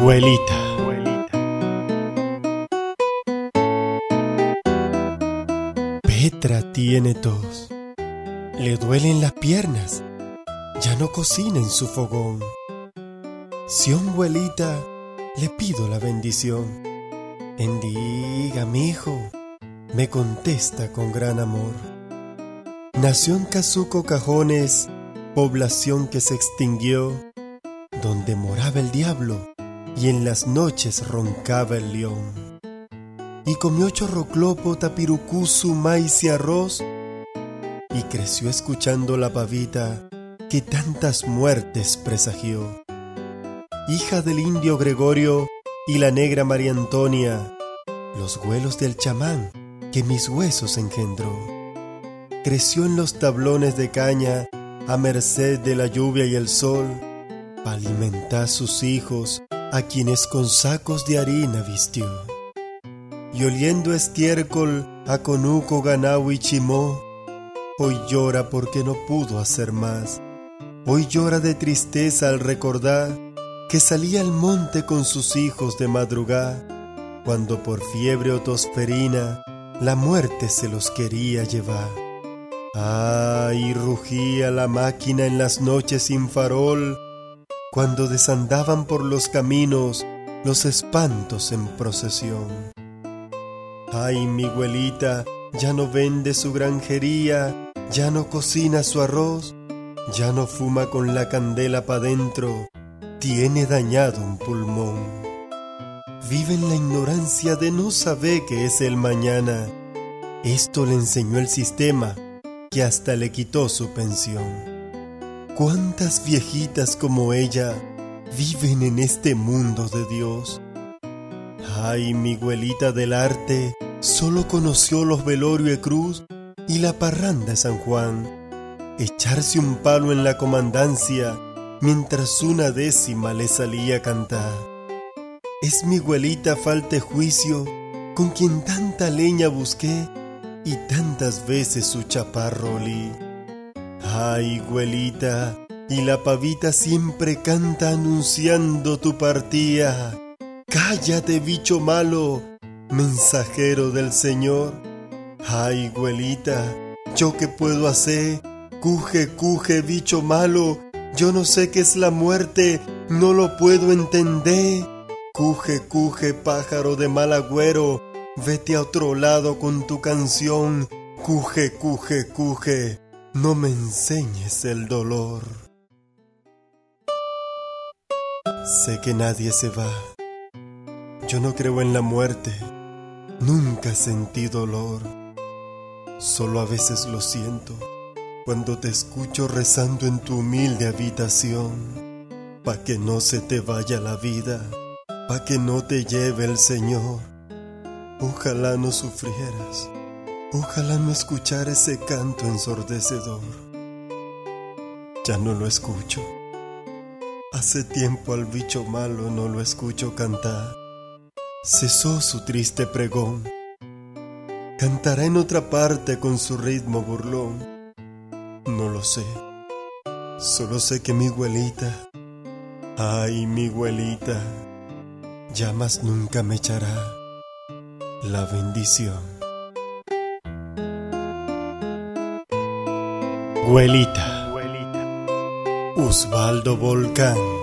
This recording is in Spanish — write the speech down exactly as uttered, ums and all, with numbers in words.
Güelita. Petra tiene tos, le duelen las piernas, ya no cocina en su fogón. Sión güelita, le pido la bendición. Bendiga, mijo, me contesta con gran amor. Nació en Cazuco Cajones, población que se extinguió, donde moraba el diablo y en las noches roncaba el león. Y comió chorroclopo, tapirucuzu, maíz y arroz, y creció escuchando la pavita que tantas muertes presagió. Hija del indio Gregorio y la negra María Antonia, los güelos del chamán que mis huesos engendró. Creció en los tablones de caña a merced de la lluvia y el sol, pa' alimentar sus hijos a quienes con sacos de harina vistió. Y oliendo estiércol a conuco, ganao y chimó, hoy llora porque no pudo hacer más. Hoy llora de tristeza al recordar que salía al monte con sus hijos de madrugada, cuando por fiebre o tosferina la muerte se los quería llevar. Ay, rugía la máquina en las noches sin farol, cuando desandaban por los caminos los espantos en procesión. Ay, mi güelita ya no vende su granjería, ya no cocina su arroz, ya no fuma con la candela pa' dentro, tiene dañado un pulmón. Vive en la ignorancia de no saber qué es el mañana. Esto le enseñó el sistema, que hasta le quitó su pensión. ¿Cuántas viejitas como ella viven en este mundo de Dios? Ay, mi güelita del arte solo conoció los velorios de cruz y la parranda de San Juan. Echarse un palo en la comandancia mientras una décima le salía a cantar. Es mi güelita falta de juicio con quien tanta leña busqué y tantas veces su chaparro olí. Ay, güelita, y la pavita siempre canta anunciando tu partida. Cállate, bicho malo, mensajero del Señor. Ay, güelita, ¿yo qué puedo hacer? Cuje, cuje, bicho malo, yo no sé qué es la muerte, no lo puedo entender. Cuje, cuje, pájaro de mal agüero, vete a otro lado con tu canción. Cuje, cuje, cuje, no me enseñes el dolor. Sé que nadie se va. Yo no creo en la muerte, nunca sentí dolor. Solo a veces lo siento cuando te escucho rezando en tu humilde habitación, pa' que no se te vaya la vida, pa' que no te lleve el Señor. Ojalá no sufrieras, ojalá no escuchar ese canto ensordecedor. Ya no lo escucho, hace tiempo al bicho malo no lo escucho cantar. Cesó su triste pregón, cantará en otra parte con su ritmo burlón. No lo sé, solo sé que mi güelita, ay, mi güelita, ya más nunca me echará la bendición. Güelita, Osvaldo Volcán.